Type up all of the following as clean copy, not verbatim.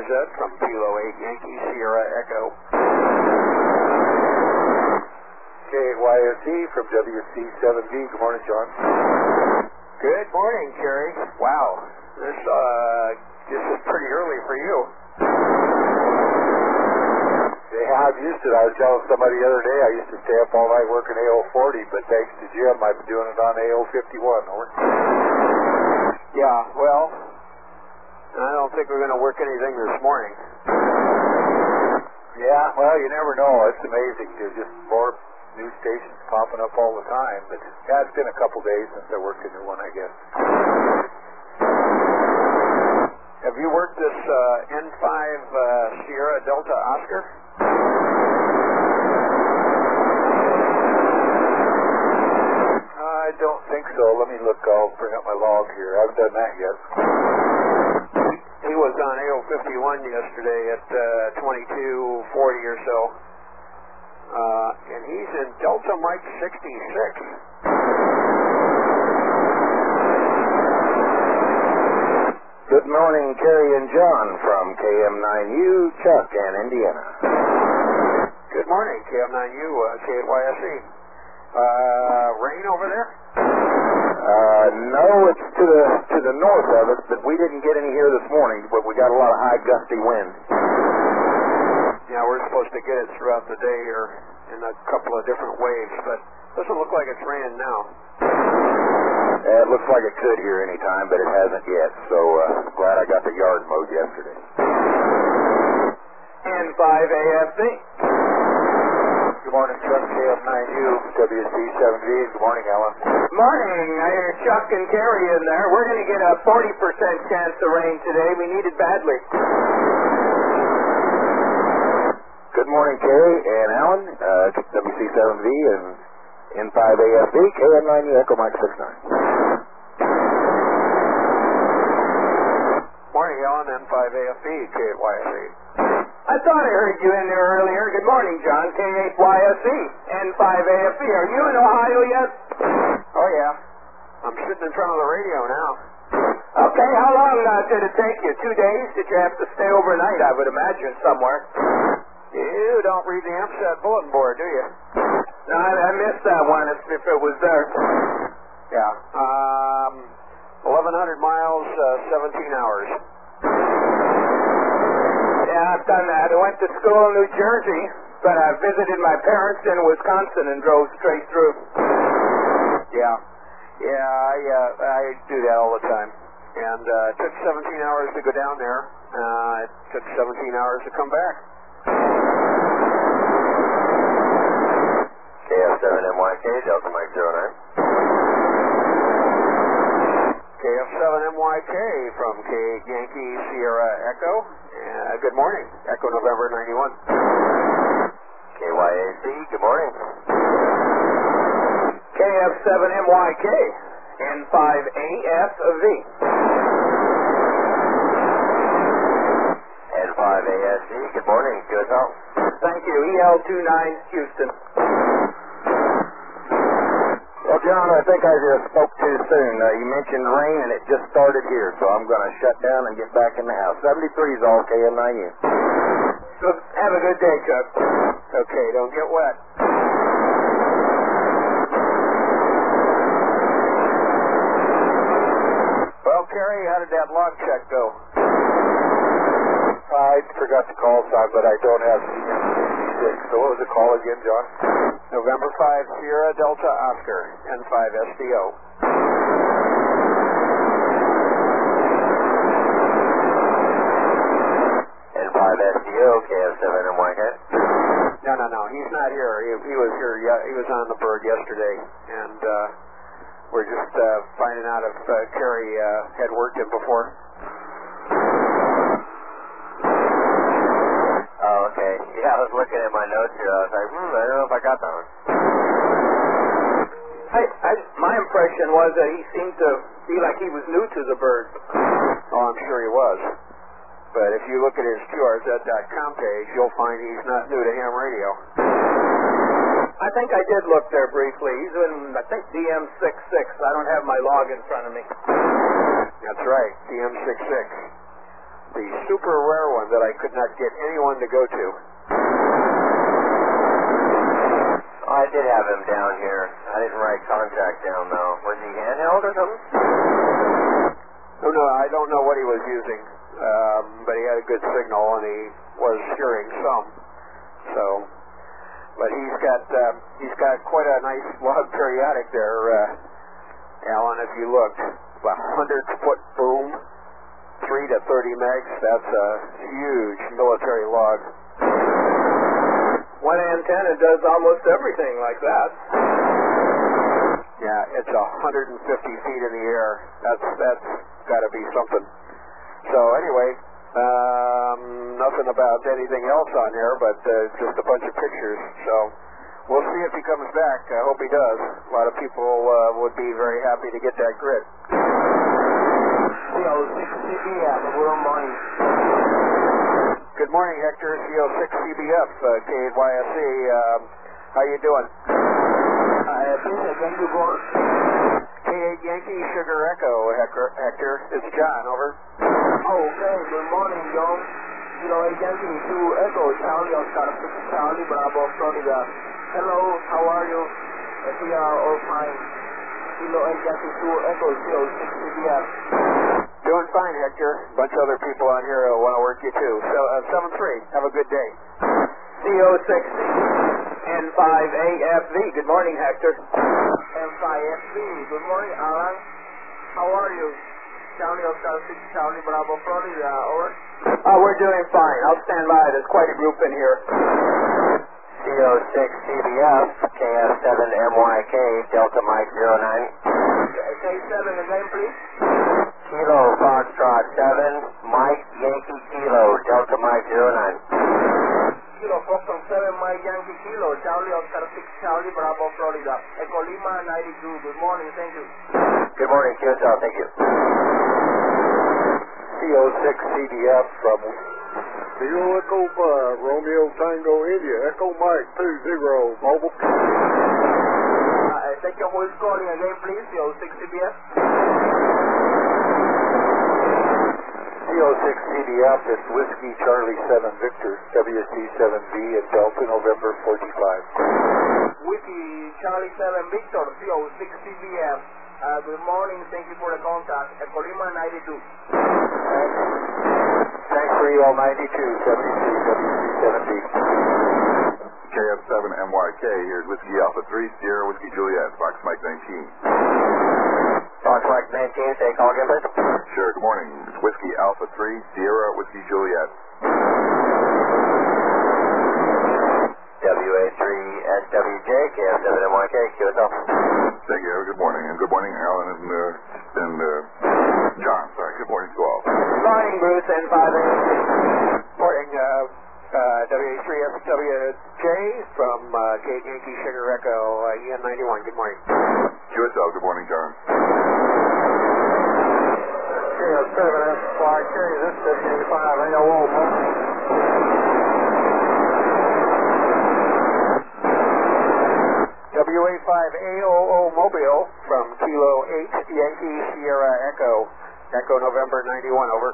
KYZ from Kilo 8 Yankee Sierra Echo. KYSE from WC7V. Good morning, John. Good morning, Kerry. Wow, this is pretty early for you. Yeah, I've used it. I was telling somebody the other day I used to stay up all night working AO40, but thanks to Jim, I've been doing it on AO51. Over. Yeah, well, I don't think we're going to work anything this morning. Yeah, well, you never know. It's amazing. There's just more new stations popping up all the time. But yeah, it's been a couple days since I worked a new one, I guess. Have you worked this N5 Sierra Delta Oscar? I don't think so. Let me look. I'll bring up my log here. I haven't done that yet. He was on AO51 yesterday at 2240 or so. And he's in Delta Mike 66. Good morning, Kerry and John from KM9U, Chuck, and Indiana. Good morning, KM9U, KYSE. Rain over there? No, it's to the north of us, but we didn't get any here this morning, but we got a lot of high gusty wind. Yeah, we're supposed to get it throughout the day or in a couple of different waves, but doesn't look like it's raining now. It looks like it could here any time, but it hasn't yet, so glad I got the yard mowed yesterday. N5AFC. Good morning, Chuck, KM9U, WC7V. Good morning, Alan. Morning. I hear Chuck and Kerry in there. We're going to get a 40% chance of rain today. We need it badly. Good morning, Kerry and Alan, WC7V and N5AFB, KM9U, Echo Mike 69. Morning, Alan, N5AFB, KYSE. I thought I heard you in there earlier. Good morning, John, K8YSE, N5AFB. Are you in Ohio yet? Oh, yeah. I'm sitting in front of the radio now. Okay, how long did it take you? 2 days? Did you have to stay overnight, I would imagine, somewhere? You don't read the AMSAT bulletin board, do you? No, I missed that one if it was there. Yeah. 1,100 miles, 17 hours. Yeah, I've done that. I went to school in New Jersey, but I visited my parents in Wisconsin and drove straight through. Yeah. Yeah, I do that all the time. And it took 17 hours to go down there. It took 17 hours to come back. KF7MYK, Delta Mike 09. KF7MYK from K Yankee Sierra Echo. Good morning, Echo November 91. KYAC, good morning. KF7MYK, N5AFV. N5ASC, good morning, good help. Thank you, EL29 Houston. Well, John, I think I just spoke too soon. You mentioned rain, and it just started here, so I'm going to shut down and get back in the house. 73 is all KM9U. So have a good day, Chuck. Okay, don't get wet. Well, Kerry, how did that log check go? I forgot to call some, but I don't have CM66. So what was the call again, John? November 5 Sierra Delta Oscar, N5 SDO. N5 SDO, KF7MYK. No, he's not here. He was here. He was on the bird yesterday, and we're just finding out if Kerry had worked it before. Oh, okay. Yeah, I was looking at my notes here. I was like, I don't know if I got that one. My impression was that he seemed to be like he was new to the bird. Oh, I'm sure he was. But if you look at his QRZ.com page, you'll find he's not new to ham radio. I think I did look there briefly. He's in, I think, DM66. I don't have my log in front of me. That's right, DM66. the super rare one that I could not get anyone to go to. I did have him down here. I didn't write contact down, though. Was he handheld or something? Oh, no, I don't know what he was using, but he had a good signal, and he was hearing some. So, but he's got quite a nice log periodic there, Alan, if you looked. A 100-foot boom, 3 to 30 megs. That's a huge military log. One antenna does almost everything like that. Yeah, it's 150 feet in the air. That's got to be something. So anyway, nothing about anything else on there, but just a bunch of pictures. So we'll see if he comes back. I hope he does. A lot of people would be very happy to get that grid. CO6CBF, good morning. Good morning, Hector. CO6CBF, KYSE. How you doing? K8 Yankee Sugar Echo, Hector. It's John, over. Okay, good morning, John. Yankee 2 Echo, Charlie, Oscar 6 Charlie, Bravo, Florida. Hello, how are you? We are all fine. Yankee 2 Echo, CO6CBF. Doing fine, Hector. A bunch of other people on here want to work you too. So, 7-3, have a good day. CO6 N5AFV. Good morning, Hector. N5FV. Good morning, Alan. How are you? Charlie, Oscar 6 Charlie, Bravo, Florida. Over. We're doing fine. I'll stand by. There's quite a group in here. CO6CBF, KF7MYK, Delta Mike 09. K7 again, please. Kilo Foxtrot 7, Mike Yankee Kilo, Delta Mike 09. Kilo Foxtrot 7, Mike Yankee Kilo, Charlie Oscar 6 Charlie, Bravo, Florida. Echo Lima 92. Good morning, thank you. Good morning, QSL, thank you. CO6CDF from Zero Echo 5, Romeo Tango India, Echo Mike 20, mobile. Thank you. Who is calling again, please? CO6CBF. CO6CDF, it's Whiskey Charlie 7 Victor, WC7V at Delta, November 45. Whiskey Charlie 7 Victor, CO6CBF. Good morning, thank you for the contact. Echo Lima 92. Thanks for EL 92, 73, WC7V. KF7MYK, here's Whiskey Alpha 3, Sierra Whiskey Juliet, Fox Mike 19. Fox Mike 19, say call again, please. Sure, good morning. It's Whiskey Alpha 3, Sierra Whiskey Juliet. WA3SWJ, KF7MYK, QSL. Thank you, good morning. And good morning, Alan and John. Sorry, good morning to all. Good morning, Bruce, N5AFV. Morning, WA3SWJ from K8 Yankee Sugar Echo, EN91. Good morning. QSL, good morning, John. KF7FYK, this is 85 AOO, WA5AOO Mobile from Kilo 8 Yankee Sierra Echo, Echo November 91, over.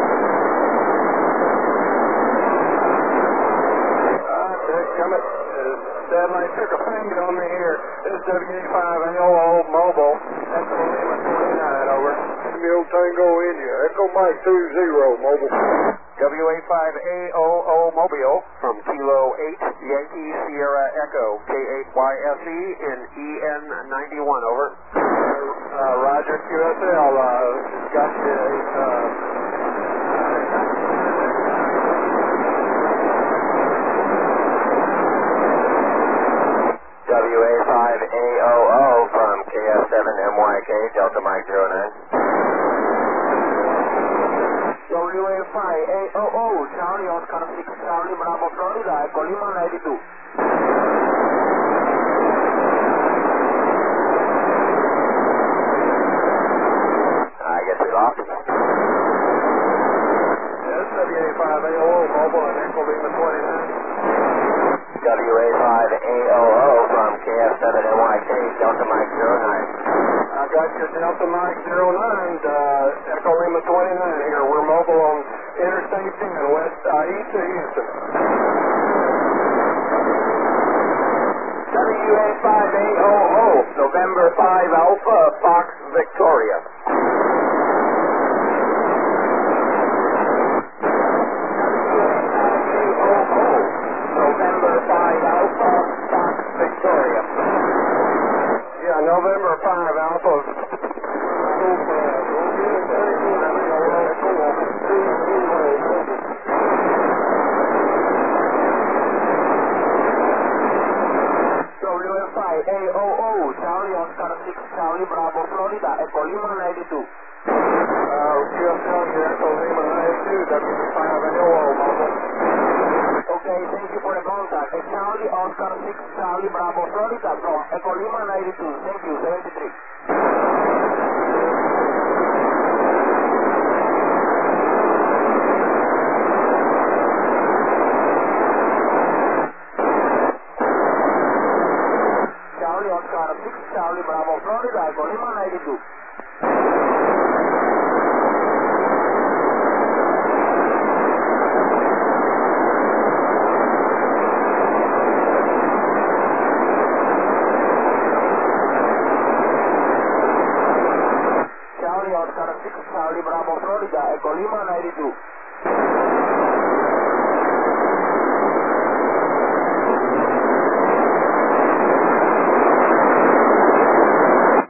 Satellite took a finger on me here. This is WA5AOO Mobile, Echo Lima 29, over. Romeo Tango India, Echo Mike 20, mobile. WA5AOO Mobile from Kilo 8 Yankee Sierra Echo, K8YSE in EN91, over. Roger, QSL, got you WA5AOO from KF7MYK, Delta Mike 09. WA5AOO, Charlie Oscar 6 Charlie, Bravo, Florida, Echo Lima 92. I guess we lost him. Yes, WA5AOO Mobile and Echo Lima 29. WA5AOO from KF7NYK, Delta Mike 09. I got your Delta Mike 09, Echo Lima 29 here. We're mobile on Interstate 10, west, east of Houston. WA5AOO, November 5 Alpha, Fox, Victoria. WA5AOO, November 5 Alpha, Fox, Victoria. Yeah, November 5 Alpha. WA5AOO, Charlie Oscar 6, Charlie Bravo, Florida, Echo Lima 92. QSL, Echo Lima 92, W5AOO, mobile. Okay, thank you for the contact. Charlie Oscar 6, Charlie Bravo, Florida, from Echo Lima 92. Thank you, 73. Charlie Oscar 6, Charlie Bravo, Florida, Echo Lima 92. Charlie Oscar 6, Charlie Bravo, Florida, Echo Lima 92.